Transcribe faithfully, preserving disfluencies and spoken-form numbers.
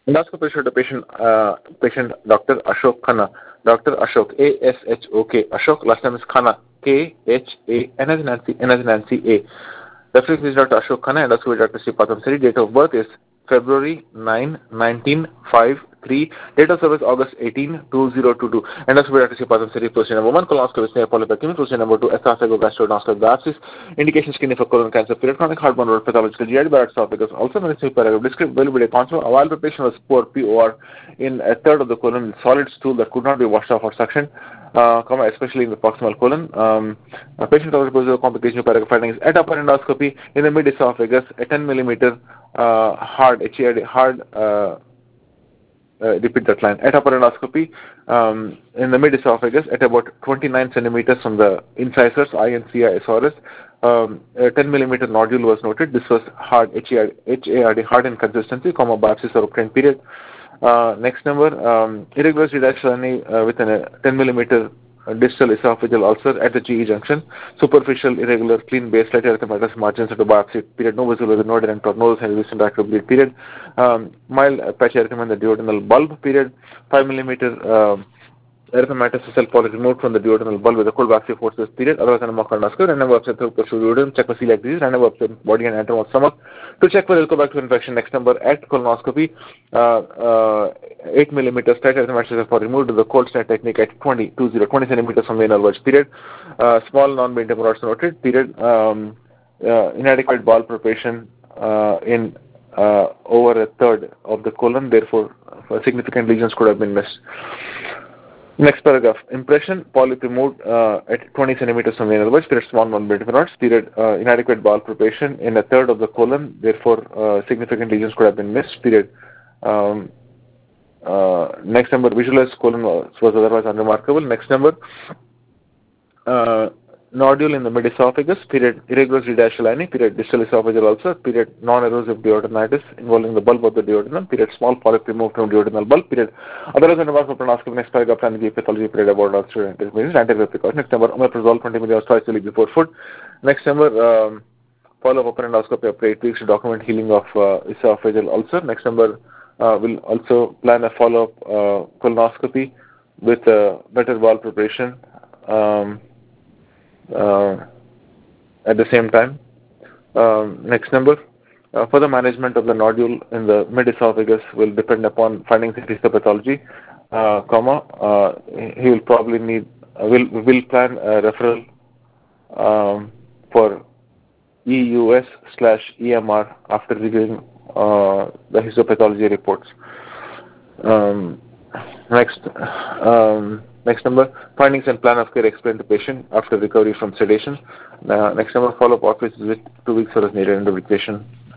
Endoscopy showed the patient, uh, patient Doctor Ashok Khanna. Doctor Ashok, A S H O K. Ashok, last name is Khanna, K H A N as Nancy, N as Nancy, A. Reference is Doctor Ashok Khanna, endoscopy Doctor C. Patamsari. Date of birth is February ninth, nineteen oh five. Date of service August eighteenth, two thousand twenty-two. Endoscopy Doctor C. Patamsari. Procedure number one, colonoscopy snare polypectomy. Procedure number two, esophagogastrointestinal biopsies. Indication skinny for colon cancer. Period chronic heartburn or pathological G I D esophagus. Also mentioned paragraph. Descriptive availability console. A while the patient was poor P O R in a third of the colon with solid stool that could not be washed off or suctioned. Uh, comma, especially in the proximal colon. Um, a patient also complication paragraph findings at upper endoscopy in the mid esophagus, a ten millimeter uh, hard, H A R D, hard, uh, uh, repeat that line, at upper endoscopy um, in the mid esophagus at about twenty-nine centimeters from the incisors, I and C I S R S. Um, a ten millimeter nodule was noted. This was hard, H A R D, hard in consistency, comma, biopsies are obtained, period. Uh, next number, um, irregular reduction uh, with a ten millimeter distal esophageal ulcer at the G E junction, superficial, irregular, clean base, slight erythematous margins at the biopsy, period, no visible with node and nose and recent active bleed, period, um, mild patch erythema in the duodenal bulb, period, five millimeter uh, erythematous cell polyp removed from the duodenal bulb with a cold biopsy forces, period, otherwise an colonoscopy, random biopsy through duodenum, check for celiac disease, random biopsy body and antrum of stomach, to check for Helicobacter infection. Next number, at colonoscopy, uh, uh, eight millimeters, tight erythematous cell polyp removed with the cold snare technique at twenty, twenty, twenty centimeters from the anal verge, period, uh, small non-bending rods noted, period, um, uh, inadequate bowel preparation uh, in uh, over a third of the colon, therefore significant lesions could have been missed. Next paragraph. Impression, polyp removed uh, at twenty centimeters from the anal verge, period, small non-bending rods, period, uh, inadequate bowel preparation in a third of the colon, therefore uh, significant lesions could have been missed, period. Um, uh, next number, visualized colon was, was otherwise unremarkable. Next number, uh, nodule in the mid-esophagus, period, irregular G-lining, period, distal esophageal ulcer, period, non-erosive duodenitis involving the bulb of the duodenum, period, small polyp removed from duodenal bulb, period, otherwise unremarkable pronostic. Next paragraph, planning pathology, period, about anterior precaution. Next number, omeprazole twenty milligrams twice daily before food. Next number, um, follow-up upper endoscopy after eight weeks to document healing of uh, esophageal ulcer. Next number, uh, we'll also plan a follow-up uh, colonoscopy with uh, better bowel preparation um, uh, at the same time. Um, next number, uh, further management of the nodule in the mid-esophagus will depend upon findings in histopathology, uh, comma, uh, he will probably need, uh, will will plan a referral um, for E U S slash E M R after reviewing uh, the histopathology reports. Um, next, um, next number, findings and plan of care explained to patient after recovery from sedation. Uh, next number, follow-up office visit two weeks or as needed, end of vacation.